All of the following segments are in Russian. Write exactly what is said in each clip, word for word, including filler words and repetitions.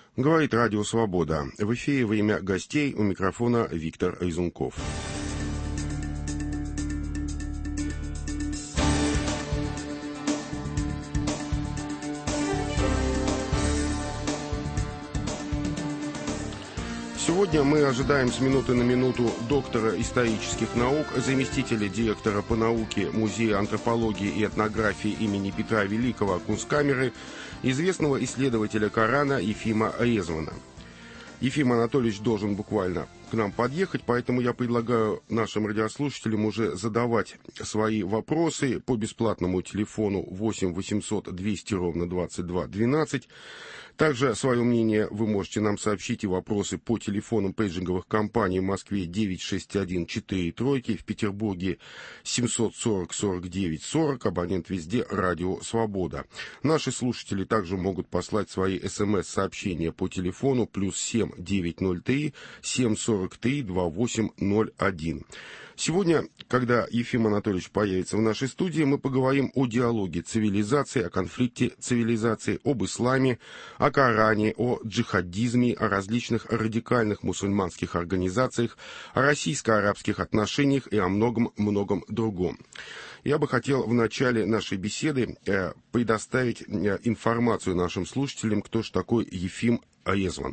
Говорит Радио Свобода. В эфире «Время гостей», у микрофона Виктор Изунков. Сегодня мы ожидаем с минуты на минуту доктора исторических наук, заместителя директора по науке Музея антропологии и этнографии имени Петра Великого Кунсткамеры, известного исследователя Корана Ефима Резвана. Ефим Анатольевич должен буквально к нам подъехать, поэтому я предлагаю нашим радиослушателям уже задавать свои вопросы по бесплатному телефону восемь восемьсот двести ровно двадцать два двенадцать. Также свое мнение вы можете нам сообщить и вопросы по телефонам пейджинговых компаний в Москве девять шесть один четыре тройки, в Петербурге семьсот сорок сорок девять сорок, абонент везде Радио Свобода. Наши слушатели также могут послать свои смс-сообщения по телефону плюс семь девятьсот три семьсот сорок три двадцать восемь ноль один. Сегодня, когда Ефим Анатольевич появится в нашей студии, мы поговорим о диалоге цивилизаций, о конфликте цивилизаций, об исламе, о Коране, о джихадизме, о различных радикальных мусульманских организациях, о российско-арабских отношениях и о многом-многом другом. Я бы хотел в начале нашей беседы э, предоставить э, информацию нашим слушателям, кто же такой Ефим Резван.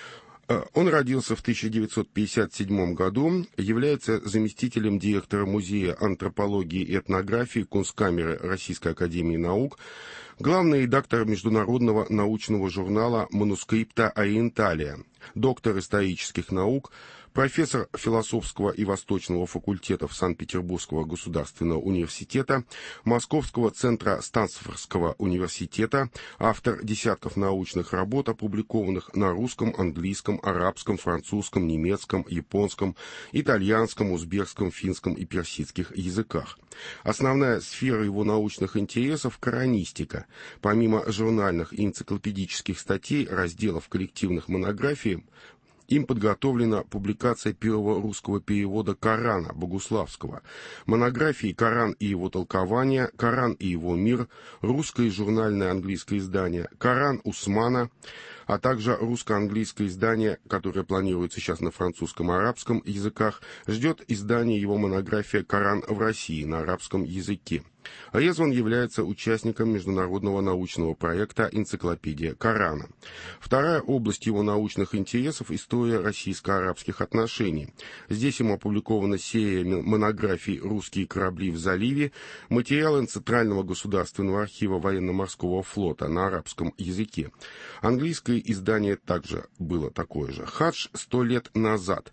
Он родился в тысяча девятьсот пятьдесят седьмом году, является заместителем директора Музея антропологии и этнографии Кунсткамеры Российской академии наук, главный редактор международного научного журнала «Манускрипта Ориенталия», доктор исторических наук, профессор философского и восточного факультетов Санкт-Петербургского государственного университета, Московского центра Стансфордского университета, автор десятков научных работ, опубликованных на русском, английском, арабском, французском, немецком, японском, итальянском, узбекском, финском и персидских языках. Основная сфера его научных интересов – коранистика. Помимо журнальных и энциклопедических статей, разделов коллективных монографий, им подготовлена публикация первого русского перевода Корана Богуславского, монографии «Коран и его толкование», «Коран и его мир», русское журнальное английское издание «Коран Усмана», а также русско-английское издание, которое планируется сейчас на французском и арабском языках, ждет издание его монография «Коран в России» на арабском языке. Резван является участником международного научного проекта «Энциклопедия Корана». Вторая область его научных интересов – история российско-арабских отношений. Здесь ему опубликована серия монографий «Русские корабли в заливе», материалы Центрального государственного архива военно-морского флота на арабском языке. Английское издание также было такое же. «Хадж сто лет назад»,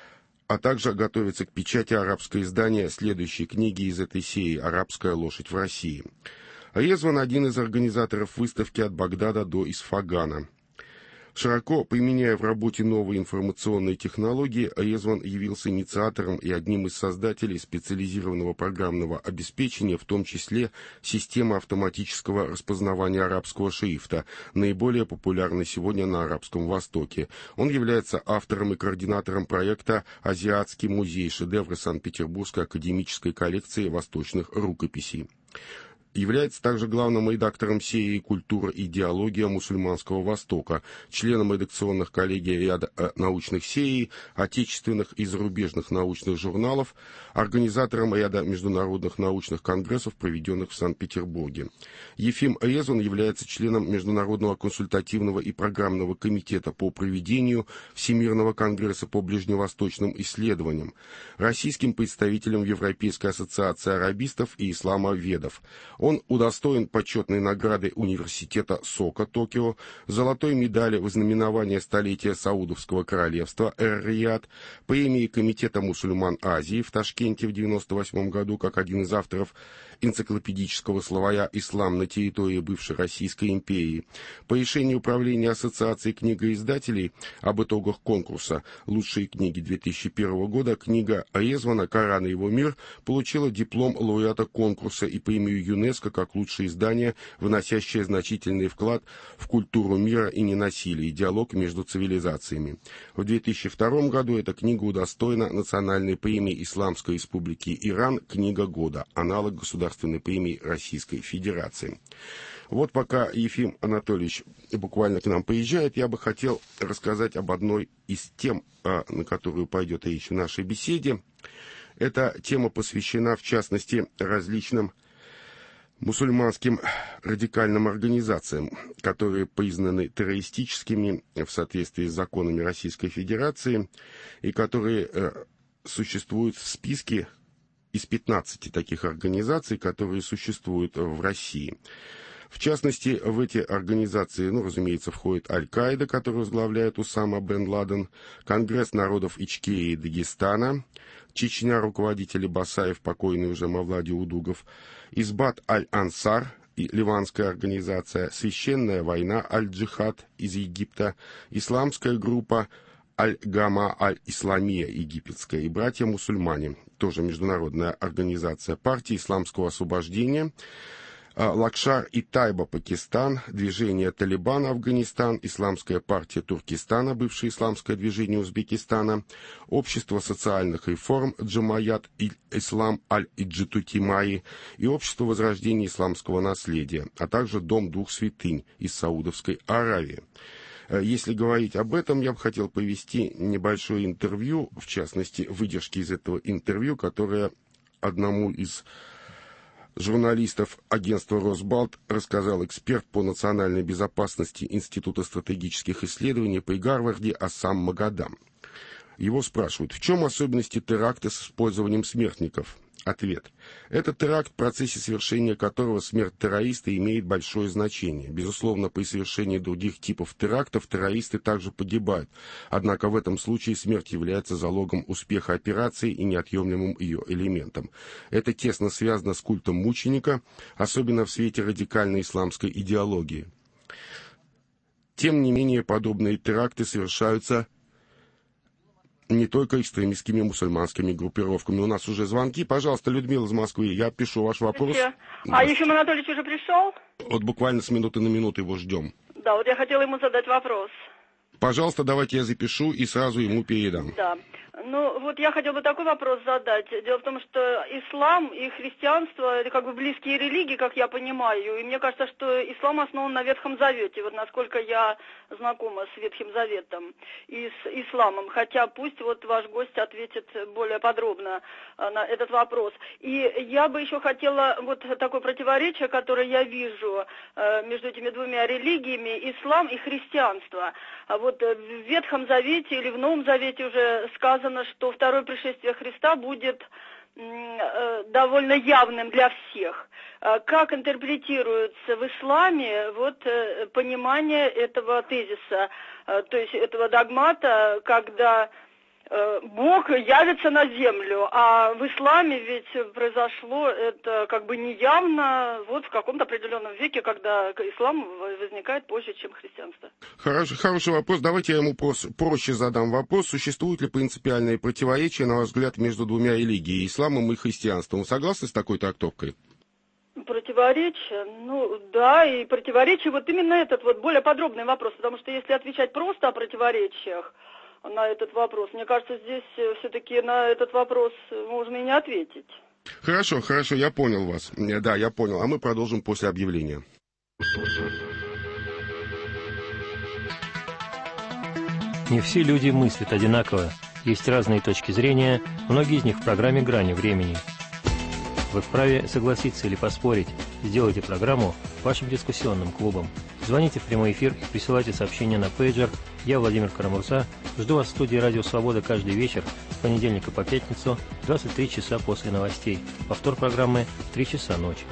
а также готовится к печати арабское издание следующей книги из этой серии «Арабская лошадь в России». Резван – один из организаторов выставки «От Багдада до Исфагана». Широко применяя в работе новые информационные технологии, Резван явился инициатором и одним из создателей специализированного программного обеспечения, в том числе системы автоматического распознавания арабского шрифта, наиболее популярной сегодня на Арабском Востоке. Он является автором и координатором проекта «Азиатский музей. Шедевры Санкт-Петербургской академической коллекции восточных рукописей». Является также главным редактором серии «Культура и идеология мусульманского Востока», членом редакционных коллегий ряда научных серий, отечественных и зарубежных научных журналов, организатором ряда международных научных конгрессов, проведенных в Санкт-Петербурге. Ефим Резван является членом Международного консультативного и программного комитета по проведению Всемирного конгресса по ближневосточным исследованиям, российским представителем Европейской ассоциации арабистов и исламоведов. Он удостоен почетной награды университета СОКа Токио, золотой медали в знаменование столетия Саудовского королевства Эр-Рияд, премии Комитета мусульман Азии в Ташкенте в девяносто восьмом году как один из авторов энциклопедического словаря «Ислам на территории бывшей Российской империи». По решению Управления Ассоциации книгоиздателей об итогах конкурса «Лучшие книги» две тысячи первого года книга Резвана «Коран и его мир» получила диплом лауреата конкурса и премию ЮНЕСКО как лучшее издание, вносящее значительный вклад в культуру мира и ненасилия и диалог между цивилизациями. В две тысячи втором году эта книга удостоена национальной премии Исламской Республики Иран «Книга года», аналог государственной премии Российской Федерации. Вот пока Ефим Анатольевич буквально к нам приезжает, я бы хотел рассказать об одной из тем, на которую пойдет речь в нашей беседе. Эта тема посвящена, в частности, различным мусульманским радикальным организациям, которые признаны террористическими в соответствии с законами Российской Федерации и которые э, существуют в списке из пятнадцати таких организаций, которые существуют в России. В частности, в эти организации, ну, разумеется, входит Аль-Каида, которую возглавляет Усама бен Ладен, Конгресс народов Ичкерии и Дагестана, Чечня, руководители Басаев, покойный уже Мавлади Удугов, Избат Аль-Ансар, ливанская организация, Священная война Аль-Джихад из Египта, исламская группа Аль-Гама Аль-Исламия египетская и братья-мусульмане, тоже международная организация, партия исламского освобождения, Лакшар и Тайба, Пакистан, движение Талибан, Афганистан, Исламская партия Туркестана, бывшее исламское движение Узбекистана, Общество социальных реформ Джамаят Ислам Аль-Иджитутимаи и Общество возрождения исламского наследия, а также Дом двух святынь из Саудовской Аравии. Если говорить об этом, я бы хотел привести небольшое интервью, в частности, выдержки из этого интервью, которое одному из журналистов агентства «Росбалт» рассказал эксперт по национальной безопасности Института стратегических исследований при Гарварде Ассам Магадам. Его спрашивают, в чем особенности теракта с использованием смертников? Ответ. Это теракт, в процессе совершения которого смерть террориста имеет большое значение. Безусловно, при совершении других типов терактов террористы также погибают. Однако в этом случае смерть является залогом успеха операции и неотъемлемым ее элементом. Это тесно связано с культом мученика, особенно в свете радикальной исламской идеологии. Тем не менее, подобные теракты совершаются не только экстремистскими мусульманскими группировками. У нас уже звонки. Пожалуйста, Людмила из Москвы, я пишу ваш вопрос. А Ефим Анатольевич уже пришел? Вот буквально с минуты на минуту его ждем. Да, вот я хотела ему задать вопрос. Пожалуйста, давайте я запишу и сразу ему передам. Да. Ну, вот я хотела бы такой вопрос задать. Дело в том, что ислам и христианство — это как бы близкие религии, как я понимаю. И мне кажется, что ислам основан на Ветхом Завете. Вот насколько я знакома с Ветхим Заветом и с исламом. Хотя пусть вот ваш гость ответит более подробно на этот вопрос. И я бы еще хотела вот такое противоречие, которое я вижу между этими двумя религиями, ислам и христианство. Вот в Ветхом Завете или в Новом Завете уже сказано, что второе пришествие Христа будет довольно явным для всех. Как интерпретируется в исламе вот понимание этого тезиса, то есть этого догмата, когда Бог явится на землю, а в исламе ведь произошло это как бы неявно, вот в каком-то определенном веке, когда ислам возникает позже, чем христианство. Хороший, хороший вопрос. Давайте я ему проще задам вопрос. Существуют ли принципиальные противоречия, на ваш взгляд, между двумя религиями, исламом и христианством? Вы согласны с такой трактовкой? Противоречия? Ну, да, и противоречия, вот именно этот вот более подробный вопрос, потому что если отвечать просто о противоречиях, на этот вопрос. Мне кажется, здесь все-таки на этот вопрос можно и не ответить. Хорошо, хорошо, я понял вас. Да, я понял. А мы продолжим после объявления. Не все люди мыслят одинаково. Есть разные точки зрения, многие из них в программе «Грани времени». Вы вправе согласиться или поспорить. Сделайте программу вашим дискуссионным клубом. Звоните в прямой эфир и присылайте сообщения на пейджер. Я, Владимир Карамурса, жду вас в студии «Радио Свобода» каждый вечер с понедельника по пятницу в двадцать три часа после новостей. Повтор программы в три часа ночи.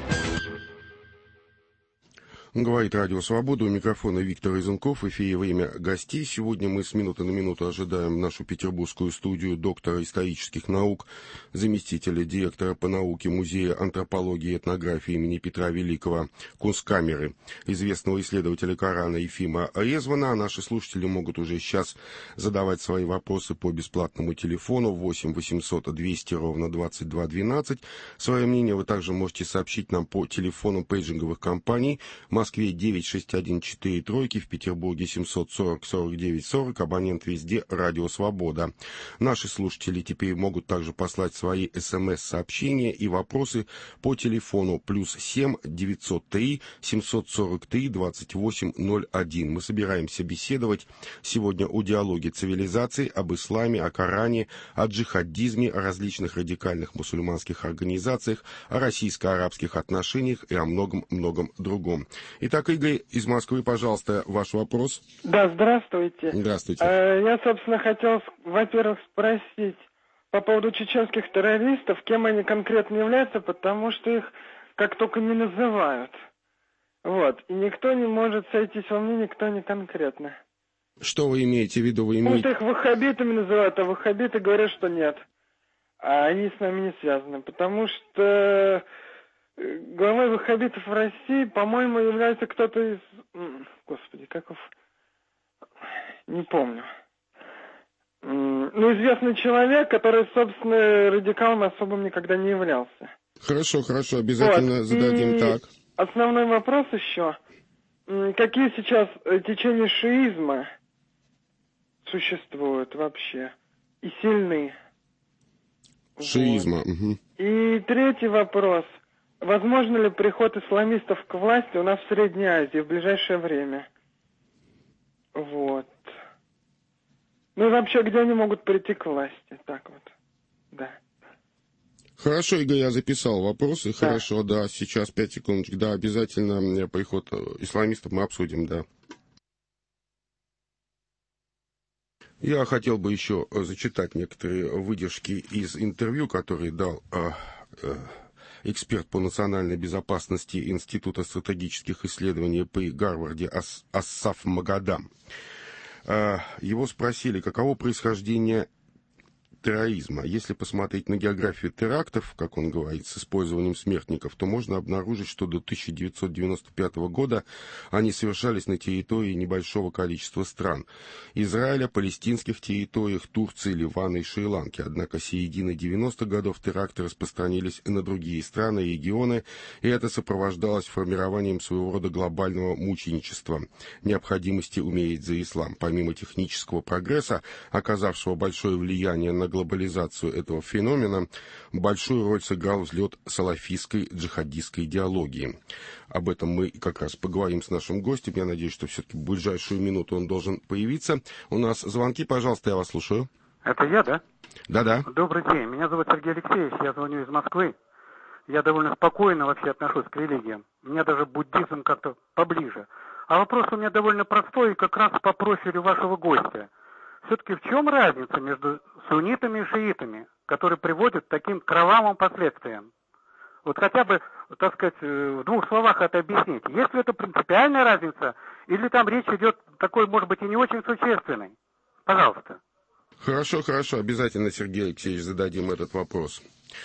Говорит Радио Свобода, у микрофона Виктор Изенков, в эфире «Время гостей». Сегодня мы с минуты на минуту ожидаем нашу петербургскую студию доктора исторических наук, заместителя директора по науке Музея антропологии и этнографии имени Петра Великого, Кунсткамеры, известного исследователя Корана Ефима Резвана. А наши слушатели могут уже сейчас задавать свои вопросы по бесплатному телефону восемь восемьсот двести ровно двадцать два двенадцать. Свое мнение вы также можете сообщить нам по телефону пейджинговых компаний Москва Москве девять шесть один четыре тройки, в Петербурге семьсот сорок сорок девять сорок, абонент везде «Радио Свобода». Наши слушатели теперь могут также послать свои смс-сообщения и вопросы по телефону плюс семь девятьсот три семьсот сорок три двадцать восемь ноль один. Мы собираемся беседовать сегодня о диалоге цивилизаций, об исламе, о Коране, о джихадизме, о различных радикальных мусульманских организациях, о российско-арабских отношениях и о многом-многом другом. Итак, Игорь из Москвы, пожалуйста, ваш вопрос. Да, здравствуйте. Здравствуйте. Я, собственно, хотел, во-первых, спросить по поводу чеченских террористов, кем они конкретно являются, потому что их как только не называют. Вот. И никто не может сойтись во мнении, кто не конкретно. Что вы имеете в виду? Вы имеете... Потому что их ваххабитами называют, а ваххабиты говорят, что нет. А они с нами не связаны. Потому что главой ваххабитов в России, по-моему, является кто-то из... Господи, как его... Не помню. Ну, известный человек, который, собственно, радикалом особым никогда не являлся. Хорошо, хорошо, обязательно вот. зададим и так. Основной вопрос еще. Какие сейчас течения шиизма существуют вообще и сильны? Шиизма. Вот. Угу. И третий вопрос. Возможно ли приход исламистов к власти у нас в Средней Азии в ближайшее время? Вот. Ну и вообще, где они могут прийти к власти? Так вот. Да. Хорошо, Игорь, я записал вопросы. Да. Хорошо, да, сейчас пять секундочек. Да, обязательно приход исламистов мы обсудим, да. Я хотел бы еще зачитать некоторые выдержки из интервью, которые дал э, э, эксперт по национальной безопасности Института стратегических исследований при Гарварде Ас, Ассаф Магадам. Э, его спросили, каково происхождение терроризма. Если посмотреть на географию терактов, как он говорит, с использованием смертников, то можно обнаружить, что до тысяча девятьсот девяносто пятого года они совершались на территории небольшого количества стран. Израиля, палестинских территориях, Турции, Ливана и Шри-Ланки. Однако с середины девяностых годов теракты распространились на другие страны и регионы, и это сопровождалось формированием своего рода глобального мученичества, необходимости умереть за ислам. Помимо технического прогресса, оказавшего большое влияние на глобализацию этого феномена, большую роль сыграл взлет салафистской джихадистской идеологии. Об этом мы как раз поговорим с нашим гостем. Я надеюсь, что все-таки в ближайшую минуту он должен появиться. У нас звонки, пожалуйста, я вас слушаю. Это я, да? Да-да. Добрый день, меня зовут Сергей Алексеевич, я звоню из Москвы. Я довольно спокойно вообще отношусь к религиям. Мне даже буддизм как-то поближе. А вопрос у меня довольно простой и как раз по профилю вашего гостя. Все-таки в чем разница между суннитами и шиитами, которые приводят к таким кровавым последствиям? Вот хотя бы, так сказать, в двух словах это объяснить. Есть ли это принципиальная разница, или там речь идет такой, может быть, и не очень существенной? Пожалуйста. Хорошо, хорошо, обязательно, Сергей Алексеевич, зададим этот вопрос.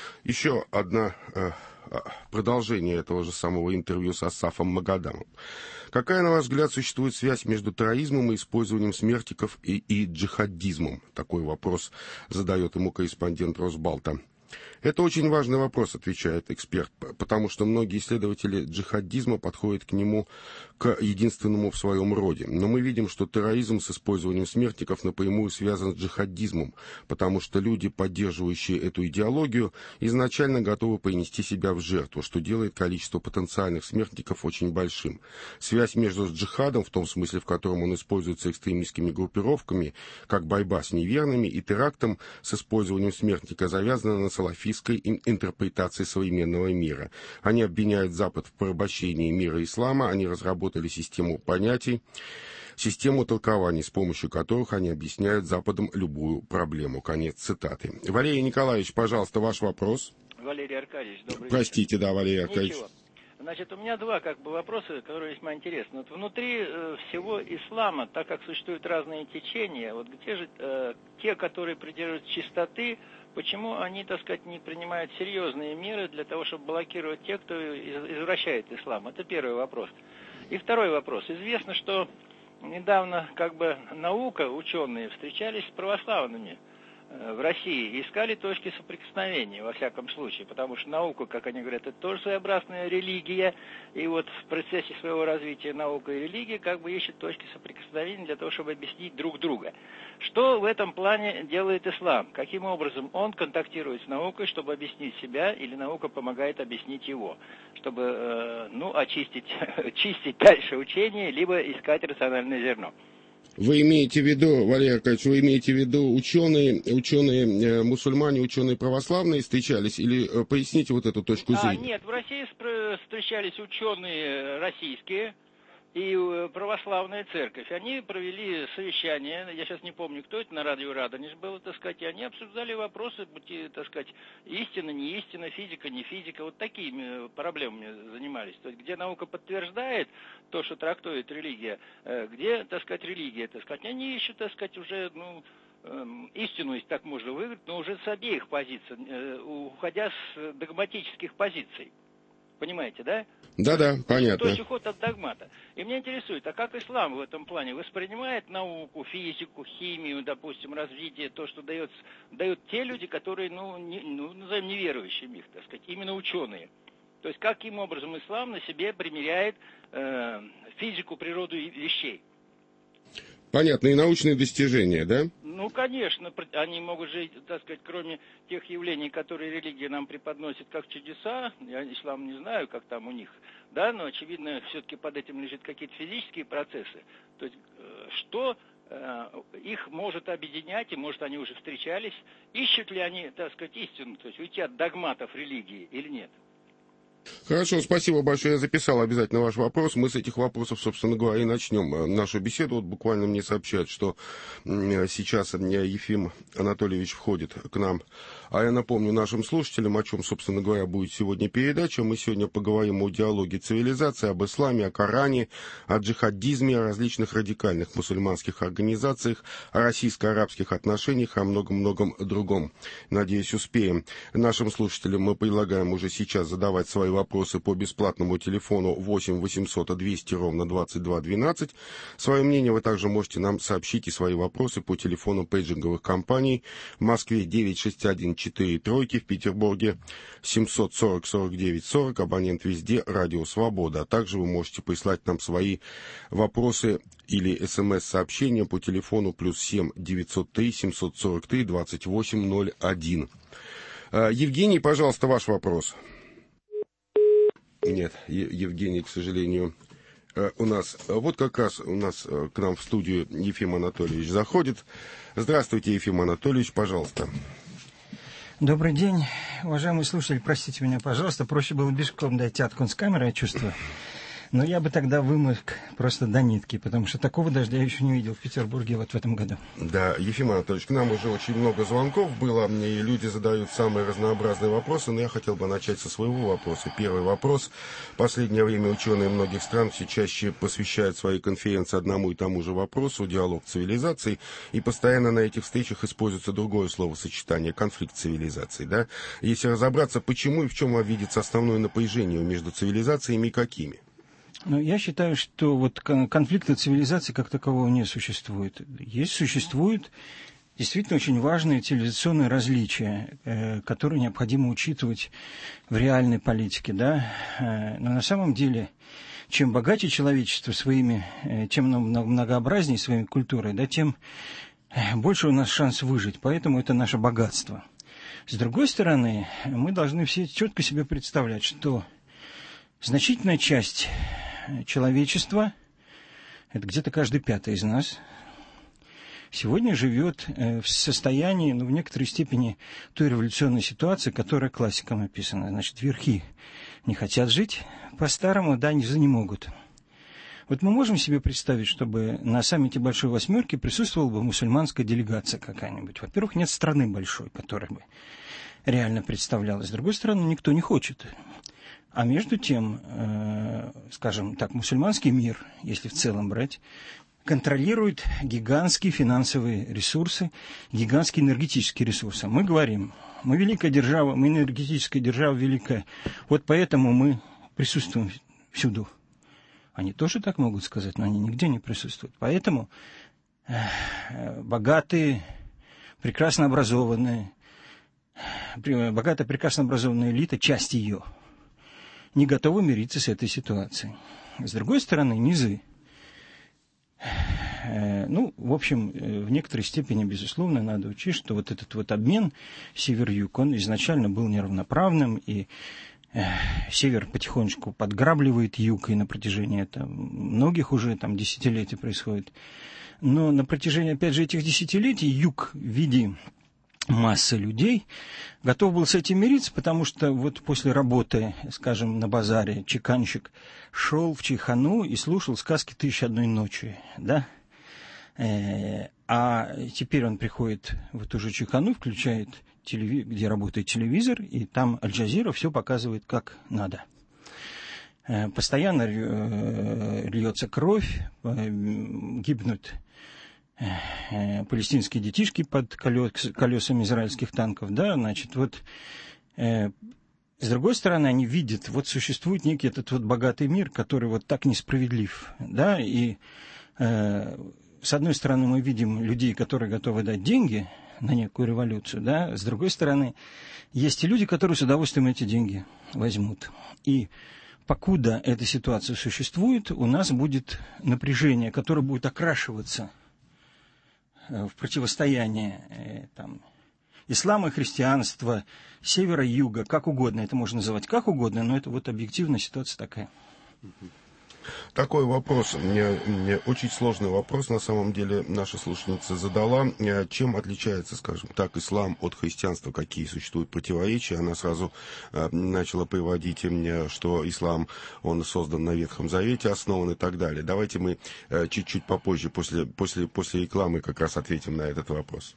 Еще одно э, продолжение этого же самого интервью с Ассафом Магадамом. Какая, на ваш взгляд, существует связь между терроризмом и использованием смертников и, и джихадизмом? Такой вопрос задает ему корреспондент Росбалта. Это очень важный вопрос, отвечает эксперт, потому что многие исследователи джихадизма подходят к нему к единственному в своем роде. Но мы видим, что терроризм с использованием смертников напрямую связан с джихадизмом, потому что люди, поддерживающие эту идеологию, изначально готовы принести себя в жертву, что делает количество потенциальных смертников очень большим. Связь между джихадом, в том смысле, в котором он используется экстремистскими группировками, как борьба с неверными, и терактом с использованием смертника завязана на салафистской интерпретации современного мира. Они обвиняют Запад в порабощении мира ислама, они разработали систему понятий, систему толкований, с помощью которых они объясняют Западом любую проблему. Конец цитаты. Валерий Николаевич, пожалуйста, ваш вопрос. Валерий Аркадьевич, добрый Простите, день. да, Валерий Аркадьевич. Ничего. Значит, у меня два как бы вопроса, которые весьма интересны. Вот внутри э, всего ислама, так как существуют разные течения, вот где же э, те, которые придерживаются чистоты, почему они, так сказать, не принимают серьезные меры для того, чтобы блокировать тех, кто извращает ислам? Это первый вопрос. И второй вопрос. Известно, что недавно как бы наука, ученые встречались с православными в России искали точки соприкосновения, во всяком случае, потому что наука, как они говорят, это тоже своеобразная религия, и вот в процессе своего развития наука и религия как бы ищут точки соприкосновения для того, чтобы объяснить друг друга. Что в этом плане делает ислам? Каким образом он контактирует с наукой, чтобы объяснить себя, или наука помогает объяснить его, чтобы, э, ну, очистить, чистить дальше учение, либо искать рациональное зерно? Вы имеете в виду, Валерий Аркадьевич, вы имеете в виду ученые, ученые э, мусульмане, ученые православные встречались, или э, поясните вот эту точку зрения? А, нет, в России встречались ученые российские и православная церковь. Они провели совещание, я сейчас не помню, кто это, на радио Радонеж было, так сказать, и они обсуждали вопросы, так сказать, истина, не истина, физика, не физика, вот такими проблемами занимались. То есть, где наука подтверждает то, что трактует религия, где, так сказать, религия, так сказать, они ищут, так сказать, уже, ну, истину, если так можно выразить, но уже с обеих позиций, уходя с догматических позиций. Понимаете, да? Да-да, понятно. То есть уход от догмата. И меня интересует, а как ислам в этом плане воспринимает науку, физику, химию, допустим, развитие, то, что дает, дают те люди, которые, ну, не, ну, назовем неверующими их, так сказать, именно ученые. То есть каким образом ислам на себе примеряет э, физику, природу вещей. Понятно, и научные достижения, да? Ну, конечно, они могут жить, так сказать, кроме тех явлений, которые религия нам преподносит как чудеса, я ислам не знаю, как там у них, да, но, очевидно, все-таки под этим лежат какие-то физические процессы. То есть, что э, их может объединять, и, может, они уже встречались, ищут ли они, так сказать, истину, то есть уйти от догматов религии или нет? Хорошо, спасибо большое. Я записал обязательно ваш вопрос. Мы с этих вопросов, собственно говоря, и начнем нашу беседу. Вот буквально мне сообщают, что сейчас Ефим Анатольевич входит к нам. А я напомню нашим слушателям, о чем, собственно говоря, будет сегодня передача. Мы сегодня поговорим о диалоге цивилизации, об исламе, о Коране, о джихадизме, о различных радикальных мусульманских организациях, о российско-арабских отношениях, о многом-многом другом. Надеюсь, успеем. Нашим слушателям мы предлагаем уже сейчас задавать свои вопросы по бесплатному телефону восемь восемьсот двести ровно двадцать два двенадцать. Свое мнение вы также можете нам сообщить и свои вопросы по телефону пейджинговых компаний в Москве девять шесть один четыре тройки, в Петербурге семьсот сорок сорок девять сорок, абонент везде, радио Свобода. А также вы можете прислать нам свои вопросы или смс-сообщения по телефону плюс семь девятьсот три семьсот сорок три двадцать восемь ноль один. Евгений, пожалуйста, ваш вопрос. Нет, Евгений, к сожалению, у нас, вот как раз у нас к нам в студию Ефим Анатольевич заходит. Здравствуйте, Ефим Анатольевич, пожалуйста. Добрый день, уважаемый слушатель, простите меня, пожалуйста, проще было пешком дойти от Кунсткамеры, я чувствую. Но я бы тогда вымок просто до нитки, потому что такого дождя я еще не видел в Петербурге вот в этом году. Да, Ефим Анатольевич, к нам уже очень много звонков было, и люди задают самые разнообразные вопросы, но я хотел бы начать со своего вопроса. Первый вопрос. В последнее время ученые многих стран все чаще посвящают свои конференции одному и тому же вопросу, диалог цивилизаций, и постоянно на этих встречах используется другое словосочетание, конфликт цивилизаций. Да? Если разобраться, почему и в чем видится основное напряжение между цивилизациями и какими? Ну, я считаю, что вот конфликта цивилизации как такового не существует. Есть, существуют действительно очень важные цивилизационные различия, э, которые необходимо учитывать в реальной политике, да. Э, но на самом деле, чем богаче человечество своими, э, чем многообразнее своей культурой, да, тем больше у нас шанс выжить. Поэтому это наше богатство. С другой стороны, мы должны все четко себе представлять, что значительная часть человечества, это где-то каждый пятый из нас, сегодня живет в состоянии, ну, в некоторой степени той революционной ситуации, которая классиком описана. Значит, верхи не хотят жить по-старому, да, низы не могут. Вот мы можем себе представить, чтобы на саммите Большой Восьмерки присутствовала бы мусульманская делегация какая-нибудь. Во-первых, нет страны большой, которая бы реально представлялась. С другой стороны, никто не хочет. А между тем, э, скажем так, мусульманский мир, если в целом брать, контролирует гигантские финансовые ресурсы, гигантские энергетические ресурсы. Мы говорим, мы великая держава, мы энергетическая держава великая, вот поэтому мы присутствуем всюду. Они тоже так могут сказать, но они нигде не присутствуют. Поэтому э, богатые, прекрасно образованная, богатая, прекрасно образованная элита, часть ее, не готова мириться с этой ситуацией. С другой стороны, низы. Ну, в общем, в некоторой степени, безусловно, надо учесть, что вот этот вот обмен север-юг, он изначально был неравноправным, и север потихонечку подграбливает юг, и на протяжении это, многих уже там десятилетий происходит. Но на протяжении, опять же, этих десятилетий юг в виде массы людей готов был с этим мириться, потому что вот после работы, скажем, на базаре чеканщик шел в чайхану и слушал сказки «Тысяча одной ночи», да? А теперь он приходит в эту же чайхану, включает телевизор, где работает телевизор, и там Аль-Джазира все показывает как надо. Постоянно льется кровь, гибнут палестинские детишки под колесами израильских танков, да, значит, вот э, с другой стороны, они видят, вот существует некий этот вот богатый мир, который вот так несправедлив, да, и э, с одной стороны мы видим людей, которые готовы дать деньги на некую революцию, да, с другой стороны, есть и люди, которые с удовольствием эти деньги возьмут, и покуда эта ситуация существует, у нас будет напряжение, которое будет окрашиваться в противостояние там, ислама и христианства, севера и юга, как угодно, это можно называть как угодно, но это вот объективная ситуация такая. Такой вопрос, мне, мне очень сложный вопрос, на самом деле, наша слушательница задала. Чем отличается, скажем так, ислам от христианства, какие существуют противоречия? Она сразу э, начала приводить мне, что ислам, он создан на Ветхом Завете, основан и так далее. Давайте мы э, чуть-чуть попозже, после, после, после рекламы, как раз ответим на этот вопрос.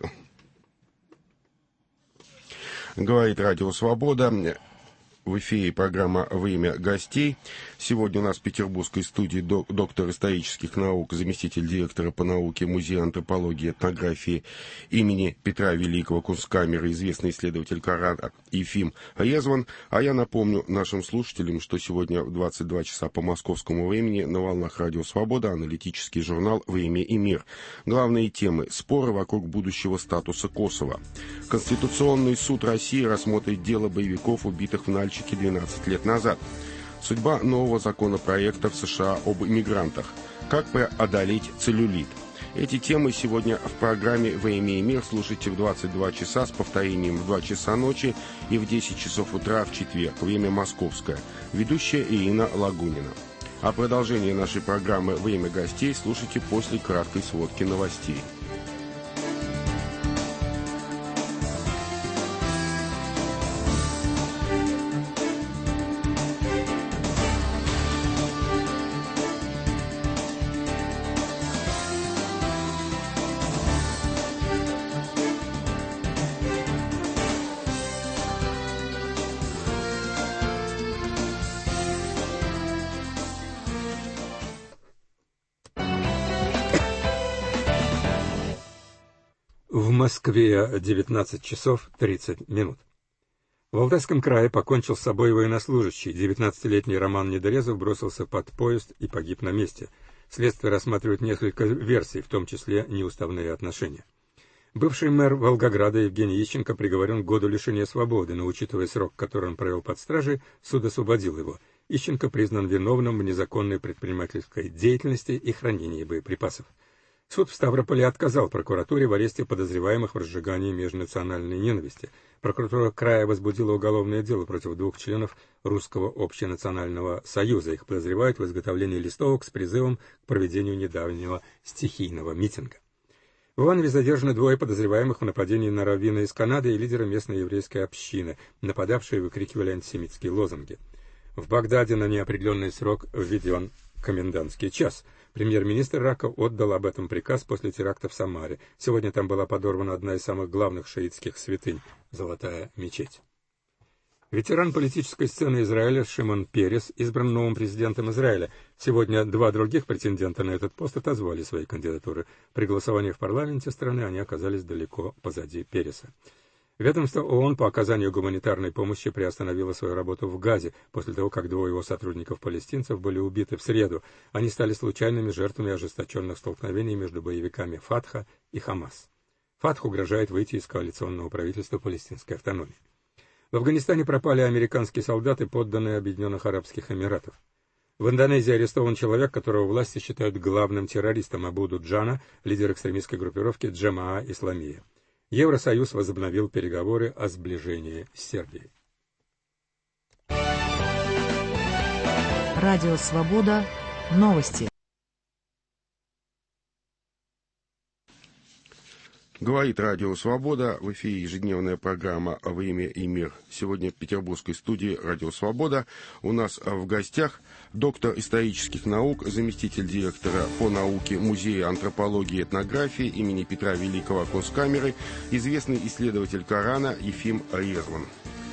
Говорит Радио Свобода. В эфире программа «Время гостей». Сегодня у нас в петербургской студии доктор исторических наук, заместитель директора по науке Музея антропологии и этнографии имени Петра Великого, Кунсткамеры, известный исследователь Корана Ефим Резван. А я напомню нашим слушателям, что сегодня в двадцать два часа по московскому времени на волнах Радио Свобода аналитический журнал «Время и мир». Главные темы – споры вокруг будущего статуса Косово. Конституционный суд России рассмотрит дело боевиков, убитых в Нальчике двенадцать лет назад. Судьба нового законопроекта в США об иммигрантах. Как преодолеть целлюлит. Эти темы сегодня в программе «Время и мир» слушайте в двадцать два часа с повторением в два часа ночи и в десять часов утра в четверг. Время московское. Ведущая Ирина Лагунина. А продолжение нашей программы «Время гостей» слушайте после краткой сводки новостей. В Москве девятнадцать часов тридцать минут. В Алтайском крае покончил с собой военнослужащий. девятнадцатилетний Роман Недорезов бросился под поезд и погиб на месте. Следствие рассматривает несколько версий, в том числе неуставные отношения. Бывший мэр Волгограда Евгений Ищенко приговорен к году лишения свободы, но, учитывая срок, который он провел под стражей, суд освободил его. Ищенко признан виновным в незаконной предпринимательской деятельности и хранении боеприпасов. Суд в Ставрополе отказал прокуратуре в аресте подозреваемых в разжигании межнациональной ненависти. Прокуратура края возбудила уголовное дело против двух членов Русского общенационального союза. Их подозревают в изготовлении листовок с призывом к проведению недавнего стихийного митинга. В Иванове задержаны двое подозреваемых в нападении на раввина из Канады и лидера местной еврейской общины. Нападавшие выкрикивали антисемитские лозунги. В Багдаде на неопределенный срок введен комендантский час. Премьер-министр Ирака отдал об этом приказ после теракта в Самаре. Сегодня там была подорвана одна из самых главных шиитских святынь – Золотая мечеть. Ветеран политической сцены Израиля Шимон Перес избран новым президентом Израиля. Сегодня два других претендента на этот пост отозвали свои кандидатуры. При голосовании в парламенте страны они оказались далеко позади Переса. Ведомство ООН по оказанию гуманитарной помощи приостановило свою работу в Газе после того, как двое его сотрудников-палестинцев были убиты в среду. Они стали случайными жертвами ожесточенных столкновений между боевиками Фатха и Хамас. Фатх угрожает выйти из коалиционного правительства палестинской автономии. В Афганистане пропали американские солдаты, подданные Объединенных Арабских Эмиратов. В Индонезии арестован человек, которого власти считают главным террористом, Абуду Джана, лидер экстремистской группировки Джамаа Исламия. Евросоюз возобновил переговоры о сближении с Сербией. Радио Свобода. Новости. Говорит Радио Свобода. В эфире ежедневная программа «Время и мир». Сегодня в петербургской студии Радио Свобода у нас в гостях доктор исторических наук, заместитель директора по науке Музея антропологии и этнографии имени Петра Великого Кунсткамеры, известный исследователь Корана Ефим Резван.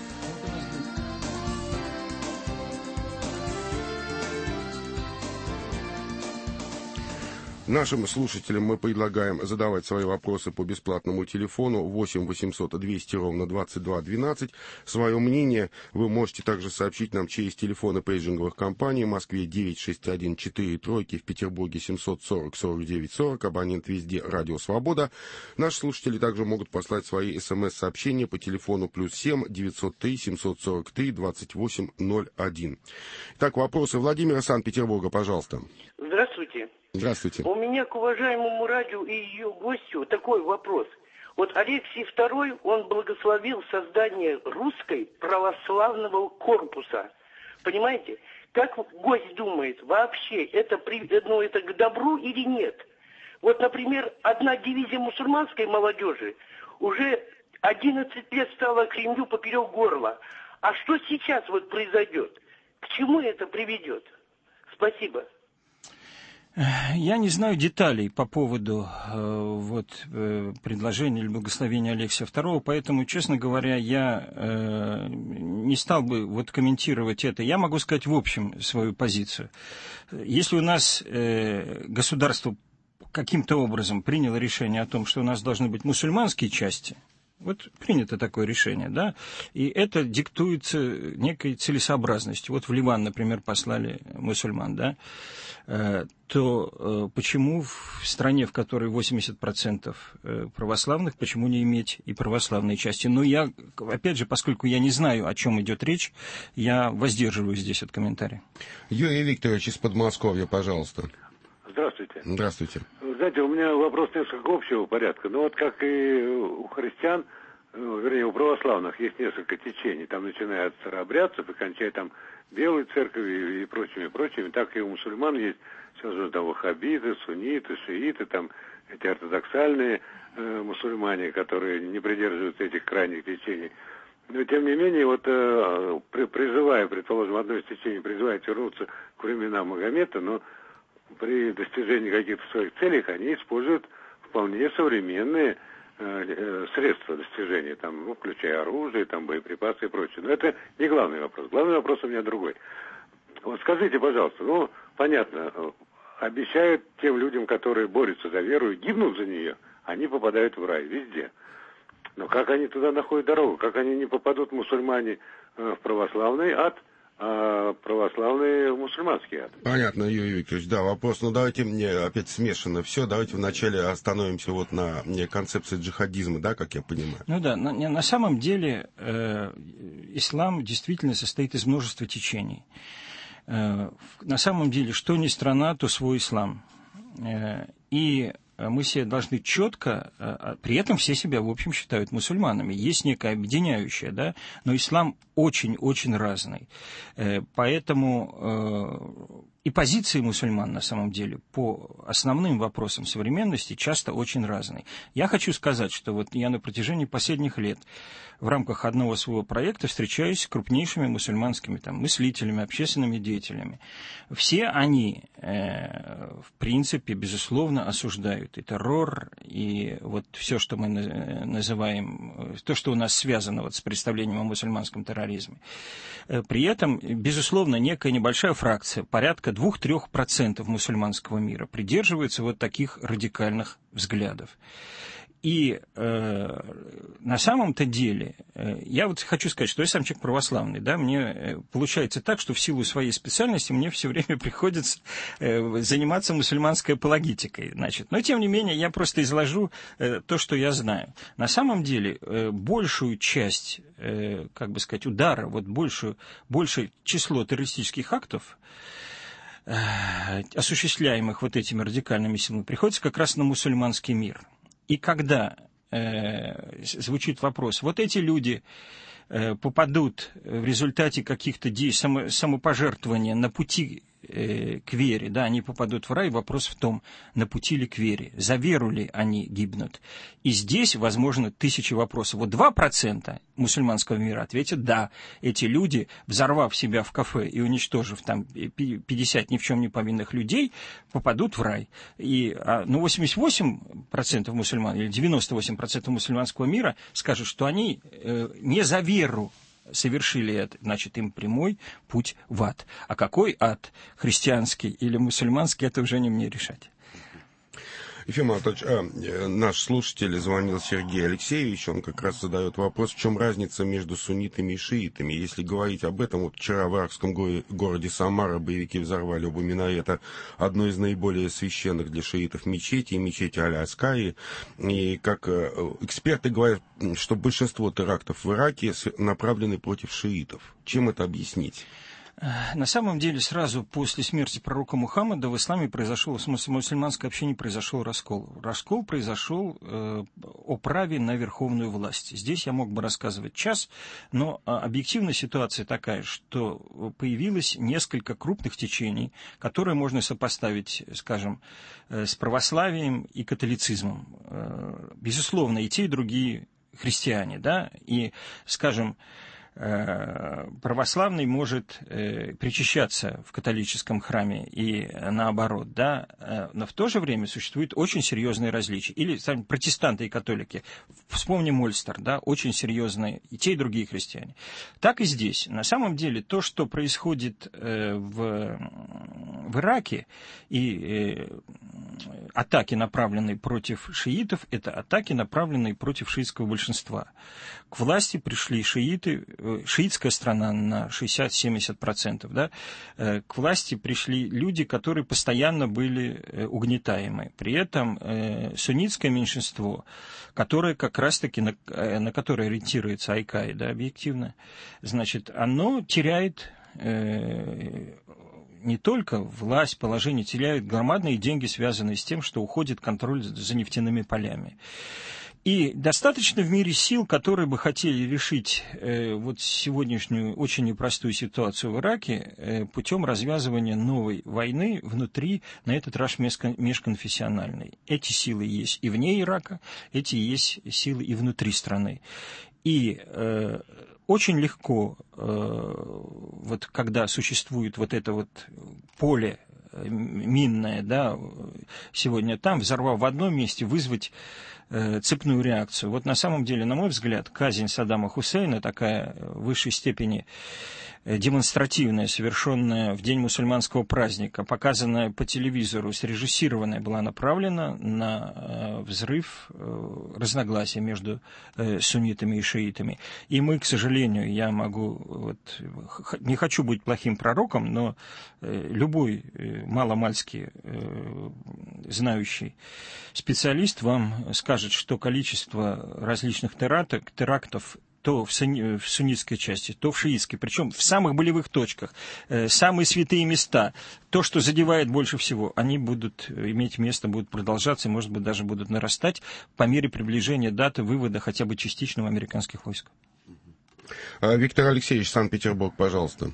Нашим слушателям мы предлагаем задавать свои вопросы по бесплатному телефону восемь восемьсот двести ровно двадцать два двенадцать. Свое мнение вы можете также сообщить нам через телефоны пейджинговых компаний. В Москве девять шесть один четыре тройки, в Петербурге семьсот сорок сорок девять сорок, абонент везде Радио Свобода. Наши слушатели также могут послать свои смс-сообщения по телефону плюс семь девятьсот три семьсот сорок три двадцать восемь ноль один. Итак, вопросы Владимира, Санкт-Петербурга, пожалуйста. Здравствуйте. Здравствуйте. У меня к уважаемому радио и ее гостю такой вопрос. Вот Алексий второй, он благословил создание русской православного корпуса. Понимаете? Как гость думает, вообще это, ну, это к добру или нет? Вот, например, одна дивизия мусульманской молодежи уже одиннадцать лет стала Кремлю поперек горла. А что сейчас вот произойдет? К чему это приведет? Спасибо. Я не знаю деталей по поводу э, вот, э, предложения или благословения Алексия второго, поэтому, честно говоря, я э, не стал бы вот комментировать это. Я могу сказать в общем свою позицию. Если у нас э, государство каким-то образом приняло решение о том, что у нас должны быть мусульманские части, вот принято такое решение, да, и это диктуется некой целесообразностью. Вот в Ливан, например, послали мусульман, да, то почему в стране, в которой восемьдесят процентов православных, почему не иметь и православные части? Но я, опять же, поскольку я не знаю, о чем идет речь, я воздерживаюсь здесь от комментариев. Юрий Викторович из Подмосковья, пожалуйста. Здравствуйте. Здравствуйте. Знаете, у меня вопрос несколько общего порядка. Но вот как и у христиан, вернее, у православных есть несколько течений. Там начиная от старообрядцев и кончая там Белой церковью и прочими, прочими. Так и у мусульман есть, сейчас же там ваххабиты, сунниты, шииты, там эти ортодоксальные э, мусульмане, которые не придерживаются этих крайних течений. Но, тем не менее, вот э, при, призывая, предположим, одно из течений призывает вернуться к временам Магомета, но при достижении каких-то своих целей они используют вполне современные э, средства достижения, там, ну, включая оружие, там, боеприпасы и прочее. Но это не главный вопрос. Главный вопрос у меня другой. Вот скажите, пожалуйста, ну, понятно, обещают тем людям, которые борются за веру и гибнут за нее, они попадают в рай везде. Но как они туда находят дорогу? Как они не попадут, мусульмане, в православный ад, а православный мусульманский ад? Понятно, Юрий Викторович, да, вопрос, ну давайте мне опять смешано все, давайте вначале остановимся вот на концепции джихадизма, да, как я понимаю. Ну да, на, на самом деле э, ислам действительно состоит из множества течений. Э, на самом деле, что ни страна, то свой ислам. Э, и мы все должны четко, при этом все себя, в общем, считают мусульманами. Есть некое объединяющее, да, но ислам очень-очень разный. Поэтому и позиции мусульман, на самом деле, по основным вопросам современности часто очень разные. Я хочу сказать, что вот я на протяжении последних лет в рамках одного своего проекта встречаюсь с крупнейшими мусульманскими там, мыслителями, общественными деятелями. Все они, э, в принципе, безусловно, осуждают и террор, и вот все, что мы называем, то, что у нас связано вот с представлением о мусульманском терроризме. При этом, безусловно, некая небольшая фракция, порядка двух-трех процентов мусульманского мира, придерживается вот таких радикальных взглядов. И э, на самом-то деле, э, я вот хочу сказать, что я сам человек православный, да, мне э, получается так, что в силу своей специальности мне все время приходится э, заниматься мусульманской апологетикой, значит. Но, тем не менее, я просто изложу э, то, что я знаю. На самом деле, э, большую часть, э, как бы сказать, удара, вот большую, большее число террористических актов, э, осуществляемых вот этими радикальными силами, приходится как раз на мусульманский мир. И когда э, звучит вопрос, вот эти люди э, попадут в результате каких-то действий, само, самопожертвования на пути э, к вере, да, они попадут в рай, вопрос в том, на пути ли к вере, за веру ли они гибнут. И здесь, возможно, тысячи вопросов. Вот два процента мусульманского мира ответят «да». Эти люди, взорвав себя в кафе и уничтожив там пятьдесят ни в чем не повинных людей, попадут в рай. И, ну, восемьдесят восемь процентов мусульман или девяносто восемь процентов мусульманского мира скажут, что они э, не за веру совершили это, значит, им прямой путь в ад. А какой ад, христианский или мусульманский, это уже не мне решать. Ефим Анатольевич, а, наш слушатель звонил Сергей Алексеевич, он как раз задает вопрос, в чем разница между суннитами и шиитами. Если говорить об этом, вот вчера в иракском го- городе Самара боевики взорвали оба минарета одной из наиболее священных для шиитов мечетей, мечети Аль-Аскари. И как эксперты говорят, что большинство терактов в Ираке направлены против шиитов. Чем это объяснить? На самом деле, сразу после смерти пророка Мухаммада в исламе произошел, в мусульманской общине произошел раскол. Раскол произошел э, о праве на верховную власть. Здесь я мог бы рассказывать час, но э, объективная ситуация такая, что появилось несколько крупных течений, которые можно сопоставить, скажем, э, с православием и католицизмом. Э, безусловно, и те, и другие христиане, да, и, скажем, православный может э, причащаться в католическом храме и наоборот, да, но в то же время существует очень серьезные различия. Или, скажем, протестанты и католики, вспомним Ольстер, да, очень серьезные, и те, и другие христиане. Так и здесь. На самом деле, то, что происходит э, в, в Ираке, и э, атаки, направленные против шиитов, это атаки, направленные против шиитского большинства. К власти пришли шииты, шиитская страна на шестьдесят-семьдесят процентов, да, к власти пришли люди, которые постоянно были угнетаемы. При этом суннитское меньшинство, которое как раз-таки, на, на которое ориентируется Аль-Каида, объективно, значит, оно теряет не только власть, положение, теряют громадные деньги, связанные с тем, что уходит контроль за нефтяными полями. И достаточно в мире сил, которые бы хотели решить э, вот сегодняшнюю очень непростую ситуацию в Ираке э, путем развязывания новой войны внутри, на этот раз межконфессиональной. Эти силы есть и вне Ирака, эти есть силы и внутри страны. И э, очень легко, э, вот когда существует вот это вот поле минное, да, сегодня там, взорвав в одном месте, вызвать э, цепную реакцию. Вот на самом деле, на мой взгляд, казнь Саддама Хусейна, такая в высшей степени демонстративная, совершенная в день мусульманского праздника, показанная по телевизору, срежиссированная, была направлена на взрыв разногласий между суннитами и шиитами. И мы, к сожалению, я могу, вот, не хочу быть плохим пророком, но любой маломальски знающий специалист вам скажет, что количество различных терактов, терактов то в, суни, в суннитской части, то в шиитской, причем в самых болевых точках, э, самые святые места, то, что задевает больше всего, они будут иметь место, будут продолжаться, и, может быть, даже будут нарастать по мере приближения даты вывода хотя бы частичного американских войск. Виктор Алексеевич, Санкт-Петербург, пожалуйста.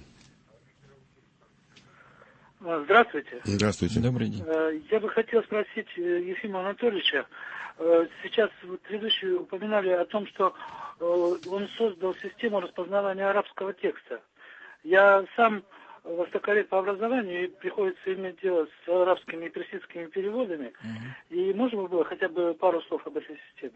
Здравствуйте. Здравствуйте. Добрый день. Я бы хотел спросить Ефима Анатольевича. Сейчас вот ведущие упоминали о том, что он создал систему распознавания арабского текста. Я сам востоковед по образованию, и приходится иметь дело с арабскими и персидскими переводами. Uh-huh. И можно было хотя бы пару слов об этой системе?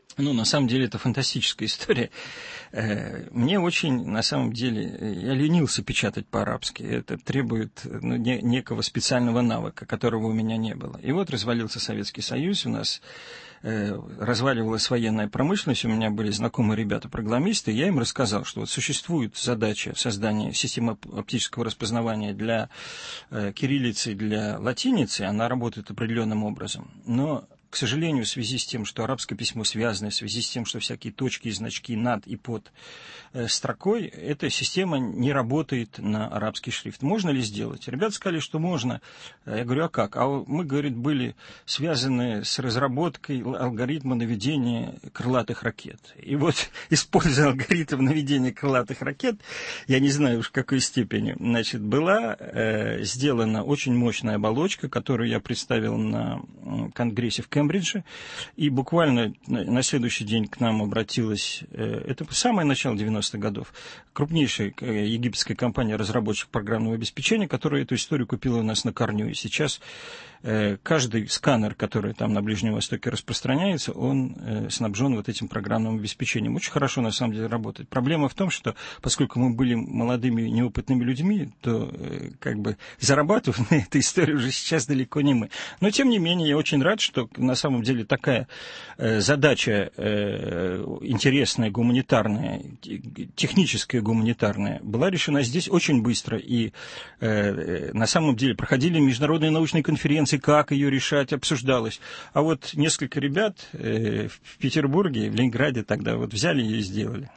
Ну, на самом деле, это фантастическая история. Мне очень, на самом деле, я ленился печатать по-арабски. Это требует ну, не, некого специального навыка, которого у меня не было. И вот развалился Советский Союз, у нас э, разваливалась военная промышленность, у меня были знакомые ребята-программисты, и я им рассказал, что вот существует задача создания системы оптического распознавания для э, кириллицы, для латиницы, она работает определенным образом, но к сожалению, в связи с тем, что арабское письмо связано, в связи с тем, что всякие точки и значки над и под э, строкой, эта система не работает на арабский шрифт. Можно ли сделать? Ребята сказали, что можно. Я говорю, а как? А мы, говорит, были связаны с разработкой алгоритма наведения крылатых ракет. И вот, используя алгоритм наведения крылатых ракет, я не знаю уж в какой степени, значит, была э, сделана очень мощная оболочка, которую я представил на конгрессе в Кембридже, и буквально на следующий день к нам обратилась, это самое начало девяностых годов, крупнейшая египетская компания разработчик программного обеспечения, которая эту историю купила у нас на корню, и сейчас каждый сканер, который там на Ближнем Востоке распространяется, он снабжен вот этим программным обеспечением. Очень хорошо, на самом деле, работает. Проблема в том, что поскольку мы были молодыми, неопытными людьми, то как бы зарабатываем на этой истории уже сейчас далеко не мы. Но, тем не менее, я очень рад, что на самом деле такая задача интересная, гуманитарная, техническая гуманитарная была решена здесь очень быстро. И на самом деле проходили международные научные конференции, как ее решать, обсуждалось. А вот несколько ребят э, в Петербурге, в Ленинграде тогда вот взяли ее и сделали.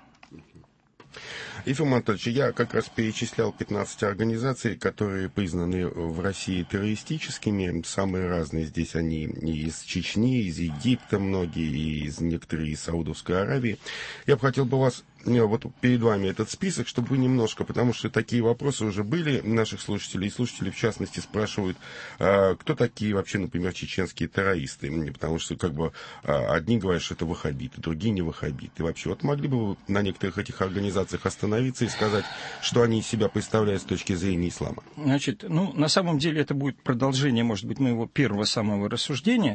Ефим Анатольевич, я как раз перечислял пятнадцать организаций, которые признаны в России террористическими. Самые разные здесь они и из Чечни, из Египта многие, и из некоторые из Саудовской Аравии. Я бы хотел бы вас, вот перед вами этот список, чтобы вы немножко, потому что такие вопросы уже были наших слушателей, и слушатели в частности спрашивают, кто такие вообще, например, чеченские террористы, потому что как бы одни говорят, что это ваххабиты, другие не ваххабиты. И вообще, вот могли бы вы на некоторых этих организациях остановиться и сказать, что они из себя представляют с точки зрения ислама? Значит, ну, на самом деле это будет продолжение, может быть, моего первого самого рассуждения.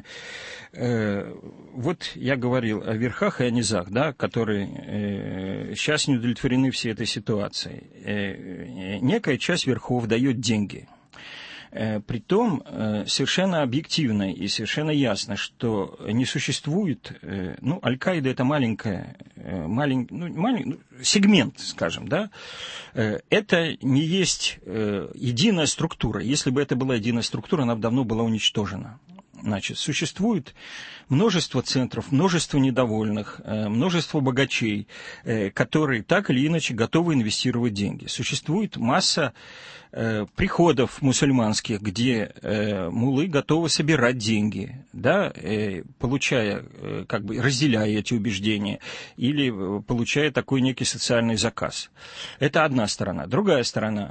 Вот я говорил о верхах и о низах, да, которые сейчас не удовлетворены всей этой ситуацией. Некая часть верхов дает деньги. Притом совершенно объективно и совершенно ясно, что не существует, ну, Аль-Каида это маленькая, малень, ну, малень, сегмент, скажем, да, это не есть единая структура. Если бы это была единая структура, она бы давно была уничтожена. Значит, существует множество центров, множество недовольных, множество богачей, которые так или иначе готовы инвестировать деньги. Существует масса приходов мусульманских, где муллы готовы собирать деньги, да, получая, как бы разделяя эти убеждения, или получая такой некий социальный заказ. Это одна сторона. Другая сторона.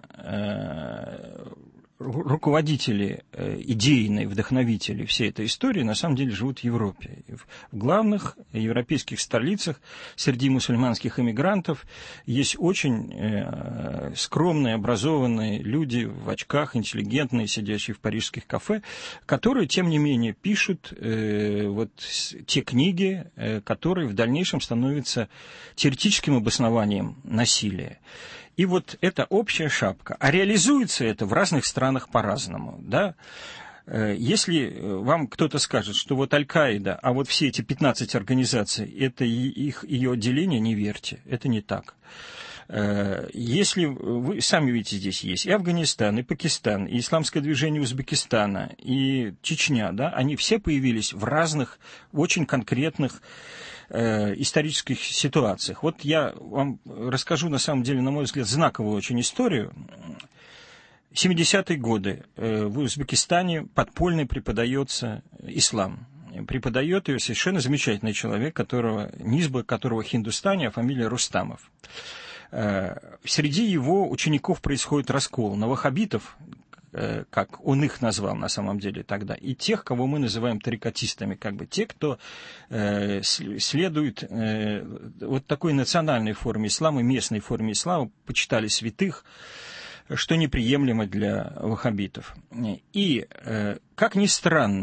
Руководители, идейные вдохновители всей этой истории на самом деле живут в Европе. В главных европейских столицах среди мусульманских эмигрантов есть очень скромные, образованные люди в очках, интеллигентные, сидящие в парижских кафе, которые, тем не менее, пишут вот те книги, которые в дальнейшем становятся теоретическим обоснованием насилия. И вот это общая шапка. А реализуется это в разных странах по-разному, да. Если вам кто-то скажет, что вот Аль-Каида, а вот все эти пятнадцать организаций, это их, ее отделение, не верьте, это не так. Если вы сами видите, здесь есть и Афганистан, и Пакистан, и исламское движение Узбекистана, и Чечня, да, они все появились в разных, очень конкретных исторических ситуациях. Вот я вам расскажу, на самом деле, на мой взгляд, знаковую очень историю. семидесятые годы в Узбекистане подпольно преподается ислам. Преподает ее совершенно замечательный человек, которого, низба которого в Хиндустане, а фамилия Рустамов. Среди его учеников происходит раскол на ваххабитов, как он их назвал на самом деле тогда, и тех, кого мы называем тарикатистами, как бы те, кто э, следует э, вот такой национальной форме ислама, местной форме ислама, почитали святых, что неприемлемо для ваххабитов. И, э, как ни странно,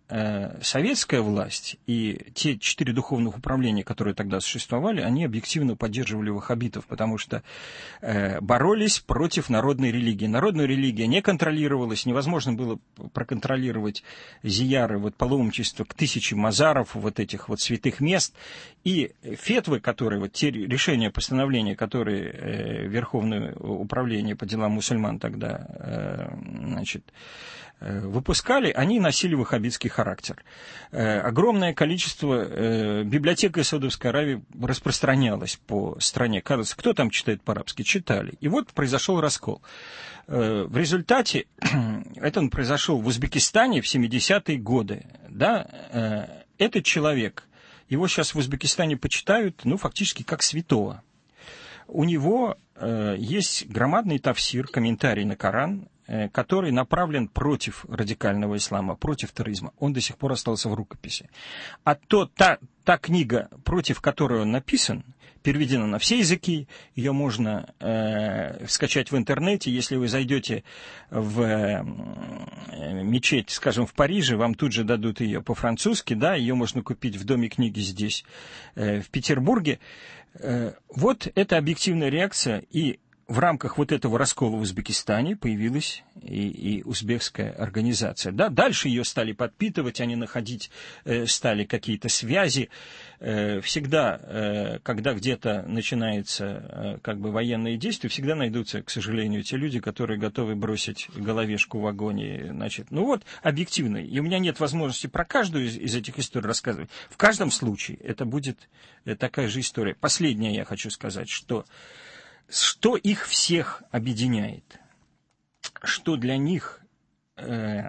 э, советская власть и те четыре духовных управления, которые тогда существовали, они объективно поддерживали ваххабитов, потому что э, боролись против народной религии. Народная религия не контролировалась, невозможно было проконтролировать зияры, вот, паломничество к тысяче мазаров, вот этих вот святых мест, и фетвы, которые, вот те решения, постановления, которые э, Верховное управление по делам мусульман тогда, э, значит, выпускали, они носили ваххабитский характер. Огромное количество библиотек из Саудовской Аравии распространялось по стране. Кажется, кто там читает по-арабски? Читали. И вот произошел раскол. В результате, это он произошел в Узбекистане в семидесятые годы. Да, этот человек, его сейчас в Узбекистане почитают, ну, фактически как святого. У него есть громадный тафсир, комментарий на Коран, который направлен против радикального ислама, против терроризма. Он до сих пор остался в рукописи. А то, та, та книга, против которой он написан, переведена на все языки, ее можно э, скачать в интернете. Если вы зайдете в э, мечеть, скажем, в Париже, вам тут же дадут ее по-французски, да, ее можно купить в Доме книги здесь, э, в Петербурге. Э, вот это объективная реакция, и в рамках вот этого раскола в Узбекистане появилась и, и узбекская организация. Да? Дальше ее стали подпитывать, они находить э, стали какие-то связи. Э, всегда, э, когда где-то начинается э, как бы военные действия, всегда найдутся, к сожалению, те люди, которые готовы бросить головешку в огонь. И, значит, ну вот, объективно. И у меня нет возможности про каждую из, из этих историй рассказывать. В каждом случае это будет э, такая же история. Последнее я хочу сказать, что Что их всех объединяет? Что для них э,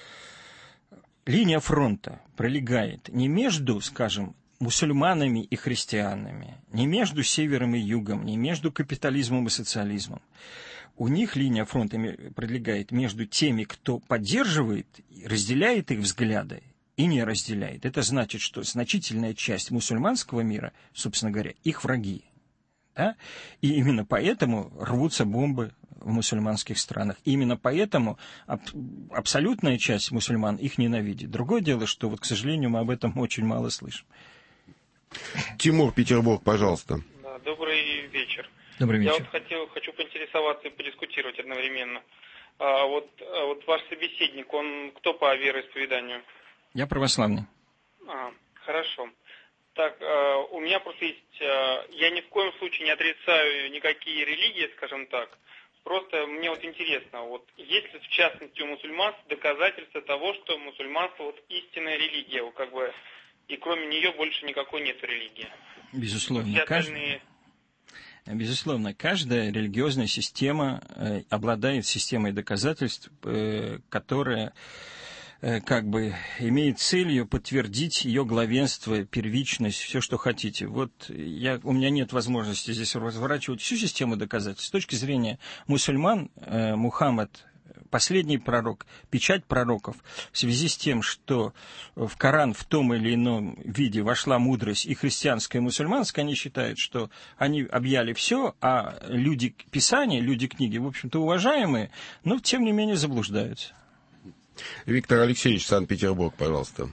линия фронта пролегает не между, скажем, мусульманами и христианами, не между севером и югом, не между капитализмом и социализмом. У них линия фронта пролегает между теми, кто поддерживает, разделяет их взгляды, и не разделяет. Это значит, что значительная часть мусульманского мира, собственно говоря, их враги. Да? И именно поэтому рвутся бомбы в мусульманских странах. И именно поэтому аб- абсолютная часть мусульман их ненавидит. Другое дело, что, вот, к сожалению, мы об этом очень мало слышим. Тимур, Петербург, пожалуйста. Да, добрый вечер. Добрый вечер. Я вот хотел, хочу поинтересоваться и подискутировать одновременно. А, вот, а, вот ваш собеседник, он кто по вероисповеданию? Я православный. А, хорошо. Так, э, у меня просто есть, э, я ни в коем случае не отрицаю никакие религии, скажем так. Просто мне вот интересно, вот есть ли в частности у мусульманства доказательства того, что мусульманство вот истинная религия, вот как бы, и кроме нее больше никакой нет религии? Безусловно. Все Кажд... остальные... Безусловно, каждая религиозная система э, обладает системой доказательств, э, которая как бы имеет целью подтвердить ее главенство, первичность, все, что хотите. Вот я, у меня нет возможности здесь разворачивать всю систему доказательств. С точки зрения мусульман, э, Мухаммад, последний пророк, печать пророков, в связи с тем, что в Коран в том или ином виде вошла мудрость и христианская, и мусульманская, они считают, что они объяли все, а люди Писания, люди книги, в общем-то, уважаемые, но, тем не менее, заблуждаются. Виктор Алексеевич, Санкт-Петербург, пожалуйста.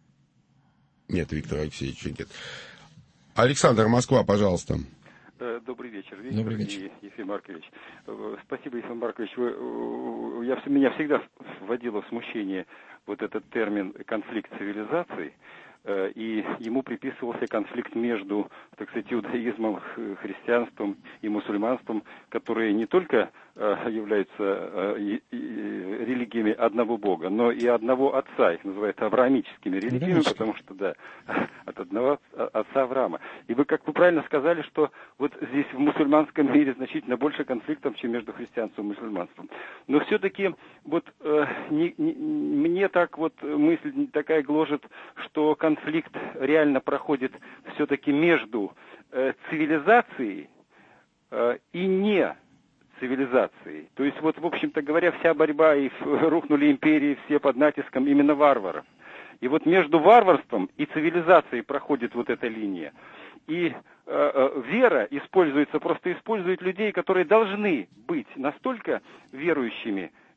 Нет, Виктора Алексеевича нет. Александр, Москва, пожалуйста. Добрый вечер, Виктор. Добрый вечер. И Ефим Маркович. Спасибо, Ефим Маркович. Вы, я, меня всегда вводило в смущение вот этот термин «конфликт цивилизаций», и ему приписывался конфликт между, так сказать, иудаизмом, христианством и мусульманством, которые не только являются религиями одного Бога, но и одного отца. Их называют авраамическими религиями, потому что, да, от одного отца Авраама. И вы, как вы правильно сказали, что вот здесь в мусульманском мире значительно больше конфликтов, чем между христианством и мусульманством. Но все-таки вот не, не, мне так вот мысль такая гложет, что конфликт реально проходит все-таки между э, цивилизацией э, и не цивилизацией. То есть вот, в общем-то говоря, вся борьба, и рухнули империи все под натиском именно варваров. И вот между варварством и цивилизацией проходит вот эта линия. И э, э, вера используется, просто использует людей, которые должны быть настолько верующими,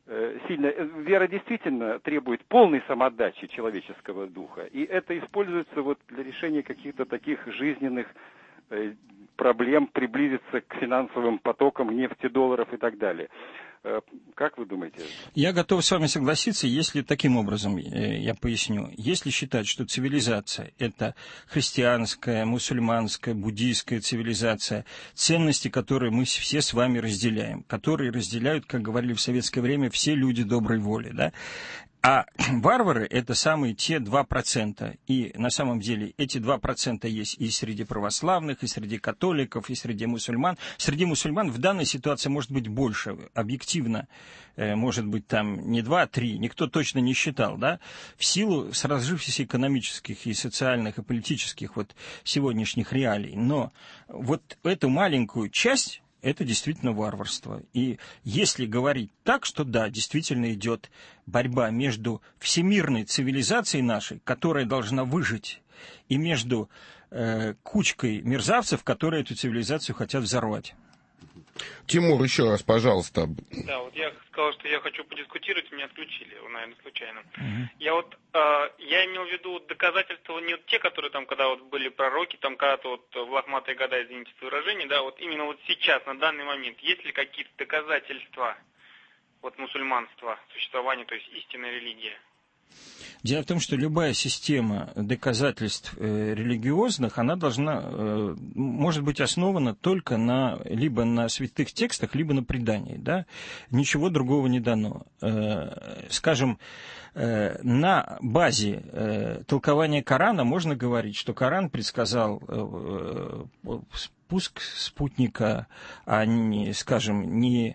сильно... Вера действительно требует полной самоотдачи человеческого духа, и это используется вот для решения каких-то таких жизненных проблем, приблизиться к финансовым потокам нефти, долларов и так далее. Как вы думаете? Я готов с вами согласиться, если таким образом, я поясню, если считать, что цивилизация – это христианская, мусульманская, буддийская цивилизация, ценности, которые мы все с вами разделяем, которые разделяют, как говорили в советское время, все люди доброй воли, да? А варвары – это самые те два процента. И на самом деле эти два процента есть и среди православных, и среди католиков, и среди мусульман. Среди мусульман в данной ситуации может быть больше. Объективно, может быть, там не два, а три. Никто точно не считал, да? В силу сложившихся экономических и социальных, и политических вот сегодняшних реалий. Но вот эту маленькую часть... это действительно варварство. И если говорить так, что да, действительно идет борьба между всемирной цивилизацией нашей, которая должна выжить, и между э, кучкой мерзавцев, которые эту цивилизацию хотят взорвать. Тимур, еще раз, пожалуйста. Да, вот я сказал, что я хочу подискутировать, меня отключили, наверное, случайно. Uh-huh. Я вот, э, я имел в виду доказательства не вот те, которые там, когда вот были пророки, там когда-то вот в лохматые года, извините за выражение, да, вот именно вот сейчас, на данный момент, есть ли какие-то доказательства вот мусульманства, существования, то есть истинной религии? Дело в том, что любая система доказательств э, религиозных, она должна, э, может быть основана только на, либо на святых текстах, либо на предании, да? Ничего другого не дано. Э, скажем, э, на базе э, толкования Корана можно говорить, что Коран предсказал э, э, спуск спутника, а не, скажем, не...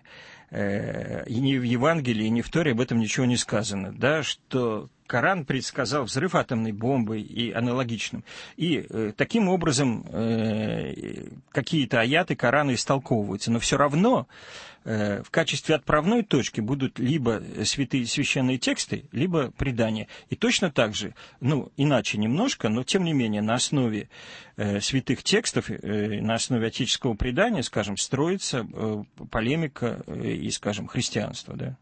и ни в Евангелии, ни в Торе об этом ничего не сказано, да, что Коран предсказал взрыв атомной бомбы и аналогичным. И э, таким образом э, какие-то аяты Корана истолковываются. Но все равно э, в качестве отправной точки будут либо святые священные тексты, либо предания. И точно так же, ну, иначе немножко, но тем не менее на основе э, святых текстов, э, на основе отеческого предания, скажем, строится э, полемика э, и, скажем, христианство, да.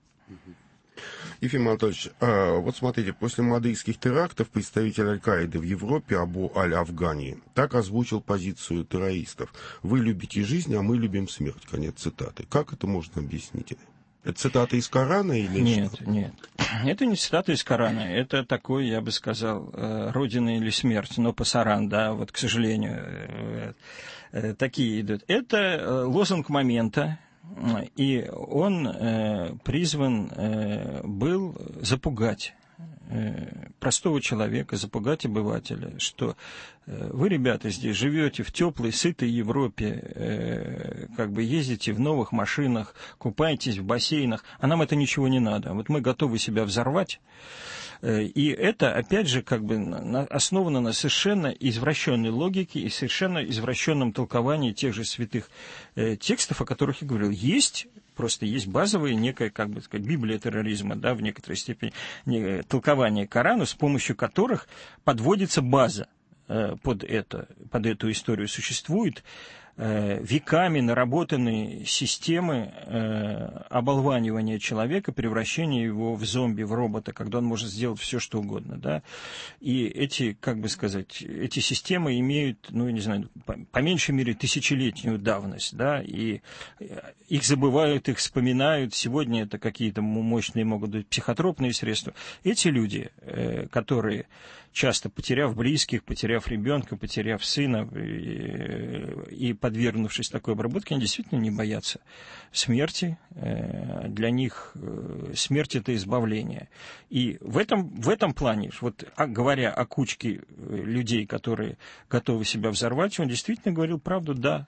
Ефим Анатольевич, а, вот смотрите, после мадейских терактов представитель Аль-Каиды в Европе Абу Аль-Афгани так озвучил позицию террористов. Вы любите жизнь, а мы любим смерть. Конец цитаты. Как это можно объяснить? Это цитата из Корана или нет? Что? Нет, это не цитата из Корана. Это такой, я бы сказал, родина или смерть, но пасаран, да, вот, к сожалению, такие идут. Это лозунг момента. И он э, призван э, был запугать э, простого человека, запугать обывателя, что э, вы, ребята, здесь живете в теплой, сытой Европе, э, как бы ездите в новых машинах, купаетесь в бассейнах, а нам это ничего не надо. Вот мы готовы себя взорвать. И это, опять же, как бы основано на совершенно извращенной логике и совершенно извращенном толковании тех же святых э, текстов, о которых я говорил. Есть, просто есть базовая некая, как бы сказать, Библия терроризма, да, в некоторой степени, не, толкование Корана, с помощью которых подводится база э, под это, под эту историю. Существует веками наработанные системы э, оболванивания человека, превращения его в зомби, в робота, когда он может сделать все, что угодно, да. И эти, как бы сказать, эти системы имеют, ну, я не знаю, по, по меньшей мере тысячелетнюю давность, да, и их забывают, их вспоминают. Сегодня это какие-то мощные могут быть психотропные средства. Эти люди, э, которые часто, потеряв близких, потеряв ребенка, потеряв сына и, и подвергнувшись такой обработке, они действительно не боятся смерти. Для них смерть – это избавление. И в этом, в этом плане, вот, говоря о кучке людей, которые готовы себя взорвать, он действительно говорил правду, да,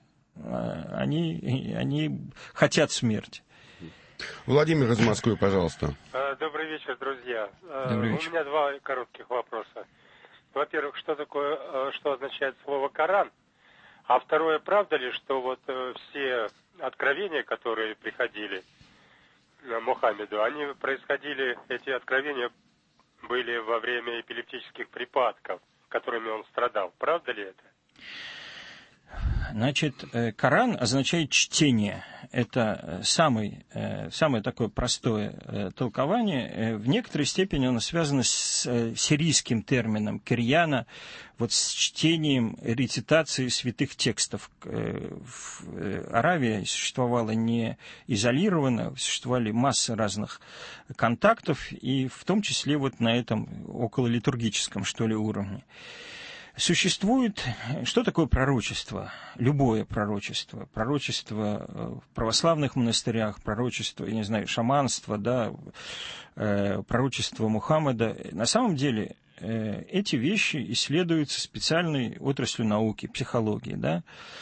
они, они хотят смерти. Владимир из Москвы, пожалуйста. Добрый вечер, друзья. Добрый вечер. У меня два коротких вопроса. Во-первых, что такое, что означает слово Коран? А второе, правда ли, что вот все откровения, которые приходили Мухаммеду, они происходили, эти откровения были во время эпилептических припадков, которыми он страдал. Правда ли это? Значит, Коран означает чтение. Это самый, самое такое простое толкование. В некоторой степени оно связано с сирийским термином кирьяна, вот с чтением, рецитацией святых текстов. В Аравии существовало не изолированно, существовали масса разных контактов, и в том числе вот на этом окололитургическом, что ли, уровне. Существует, что такое пророчество? Любое пророчество. Пророчество в православных монастырях, пророчество, я не знаю, шаманство, да, пророчество Мухаммеда. На самом деле эти вещи исследуются специальной отраслью науки, психологии, да.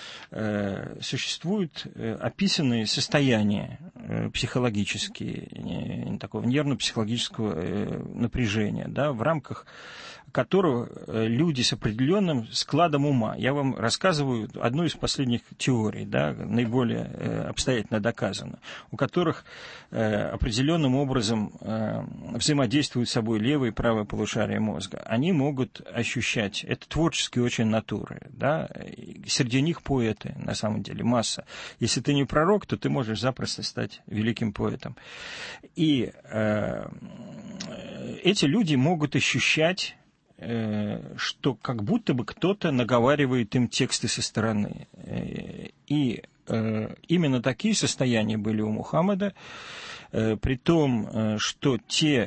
Существуют описанные состояния психологические, такого нервно-психологического напряжения, да, в рамках которого люди с определенным складом ума. Я вам рассказываю одну из последних теорий, да, наиболее обстоятельно доказано, у которых определенным образом взаимодействуют с собой левое и правое полушарие мозга. Они могут ощущать, это творческие очень натуры, да, среди них поэты, на самом деле, масса. Если ты не пророк, то ты можешь запросто стать великим поэтом. И э, эти люди могут ощущать, что как будто бы кто-то наговаривает им тексты со стороны. И именно такие состояния были у Мухаммеда, при том, что те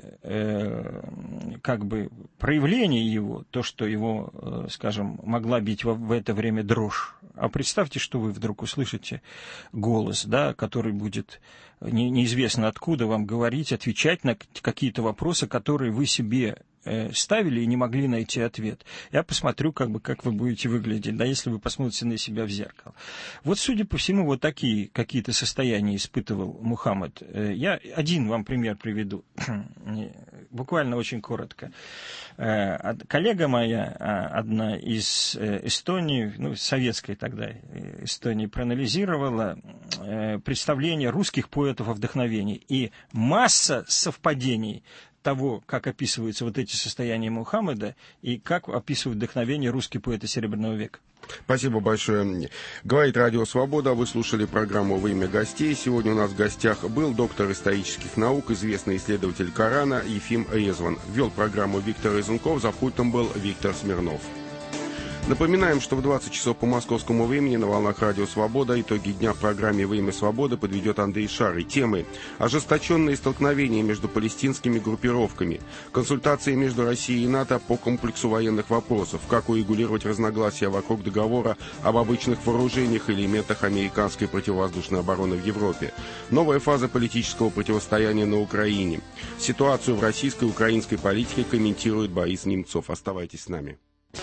как бы проявления его, то, что его, скажем, могла бить в это время дрожь. А представьте, что вы вдруг услышите голос, да, который будет неизвестно откуда вам говорить, отвечать на какие-то вопросы, которые вы себе ставили и не могли найти ответ. Я посмотрю, как бы, как вы будете выглядеть, да, если вы посмотрите на себя в зеркало. Вот, судя по всему, вот такие какие-то состояния испытывал Мухаммад. Я один вам пример приведу, буквально очень коротко. Коллега моя, одна из Эстонии, ну, советской тогда Эстонии, проанализировала представление русских поэтов о вдохновении. И масса совпадений того, как описываются вот эти состояния Мухаммеда и как описывают вдохновение русские поэты Серебряного века. Спасибо большое. Говорит Радио Свобода. Вы слушали программу «Во имя гостей». Сегодня у нас в гостях был доктор исторических наук, известный исследователь Корана Ефим Резван. Вел программу Виктор Резунков, за пультом был Виктор Смирнов. Напоминаем, что в двадцать часов по московскому времени на волнах Радио Свобода итоги дня в программе «Во имя свободы» подведет Андрей Шарый. Темы: ожесточенные столкновения между палестинскими группировками, консультации между Россией и НАТО по комплексу военных вопросов, как урегулировать разногласия вокруг договора об обычных вооружениях и элементах американской противовоздушной обороны в Европе, новая фаза политического противостояния на Украине. Ситуацию в российской и украинской политике комментирует Борис Немцов. Оставайтесь с нами.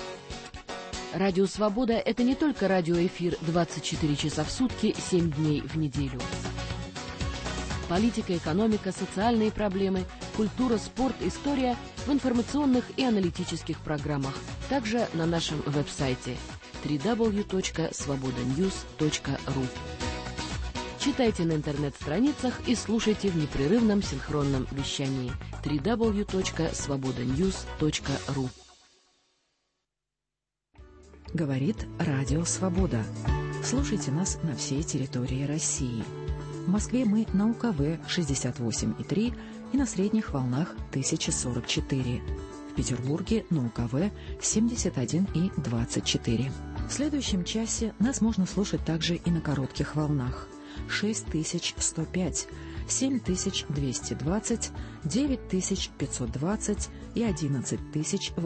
Радио «Свобода» — это не только радиоэфир двадцать четыре часа в сутки, семь дней в неделю. Политика, экономика, социальные проблемы, культура, спорт, история в информационных и аналитических программах. Также на нашем веб-сайте дабл ю дабл ю дабл ю точка свобода ньюс точка ру. Читайте на интернет-страницах и слушайте в непрерывном синхронном вещании дабл ю дабл ю дабл ю точка свобода ньюс точка ру. Говорит Радио Свобода. Слушайте нас на всей территории России. В Москве мы на У Ка В шестьдесят восемь и три и на средних волнах тысяча сорок четыре. В Петербурге на У Ка В семьдесят один и двадцать четыре. В следующем часе нас можно слушать также и на коротких волнах. шесть тысяч сто пять, семь тысяч двести двадцать, девять тысяч пятьсот двадцать и одиннадцать тысяч